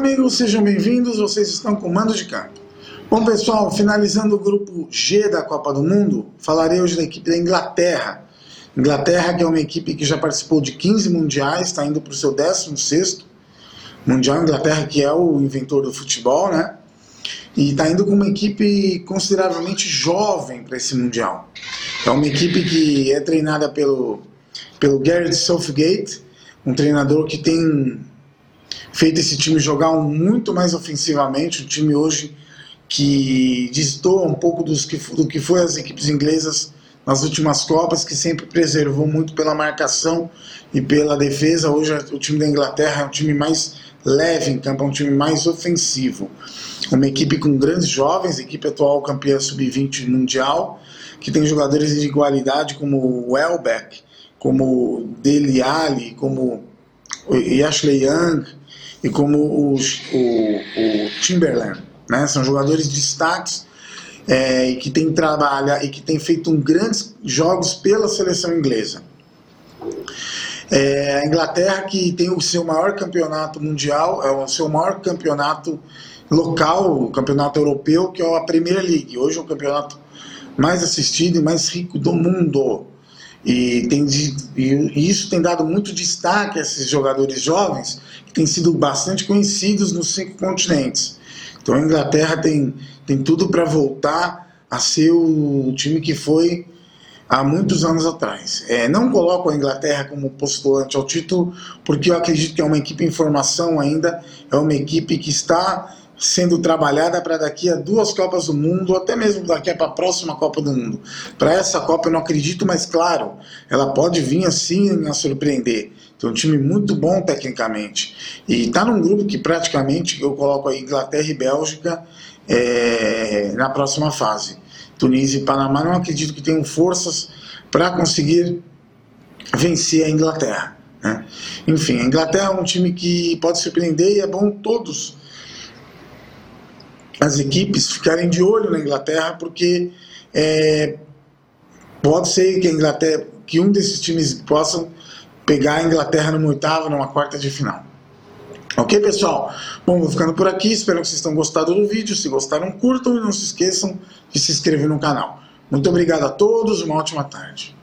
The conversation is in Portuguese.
amigos, sejam bem-vindos, vocês estão com o Mando de Campo. Bom pessoal, finalizando o grupo G da Copa do Mundo, falarei hoje da equipe da Inglaterra. Inglaterra, que é uma equipe que já participou de 15 mundiais, está indo para o seu 16º mundial. Inglaterra, que é o inventor do futebol, né? E está indo com uma equipe consideravelmente jovem para esse mundial. É uma equipe que é treinada pelo Gareth Southgate, um treinador que tem feito esse time jogar muito mais ofensivamente, um time hoje que destoa um pouco do que foi as equipes inglesas nas últimas Copas, que sempre preservou muito pela marcação e pela defesa. Hoje o time da Inglaterra é um time mais leve em campo, é um time mais ofensivo. Uma equipe com grandes jovens, equipe atual campeã sub-20 mundial, que tem jogadores de qualidade como o Welbeck, como o Dele Alli, como o Ashley Young e como o Chamberlain, né? São jogadores de destaques e que tem trabalhado e que tem feito grandes jogos pela seleção inglesa. A Inglaterra, que tem o seu maior campeonato mundial, é o seu maior campeonato local, o campeonato europeu, que é a Premier League. Hoje é o campeonato mais assistido e mais rico do mundo. E isso tem dado muito destaque a esses jogadores jovens, que têm sido bastante conhecidos nos 5 continentes. Então a Inglaterra tem tudo para voltar a ser o time que foi há muitos anos atrás. Não coloco a Inglaterra como postulante ao título, porque eu acredito que é uma equipe em formação ainda, é uma equipe que está sendo trabalhada para daqui a 2 Copas do Mundo, até mesmo daqui para a próxima Copa do Mundo. Para essa Copa eu não acredito, mas claro, ela pode vir assim a surpreender. Tem um time muito bom tecnicamente. E está num grupo que praticamente eu coloco a Inglaterra e Bélgica na próxima fase. Tunísia e Panamá não acredito que tenham forças para conseguir vencer a Inglaterra, né? Enfim, a Inglaterra é um time que pode surpreender e é bom todos as equipes ficarem de olho na Inglaterra, porque pode ser que um desses times possam pegar a Inglaterra numa 8ª, numa 1/4 de final. Ok, pessoal? Bom, vou ficando por aqui, espero que vocês tenham gostado do vídeo. Se gostaram, curtam e não se esqueçam de se inscrever no canal. Muito obrigado a todos, uma ótima tarde.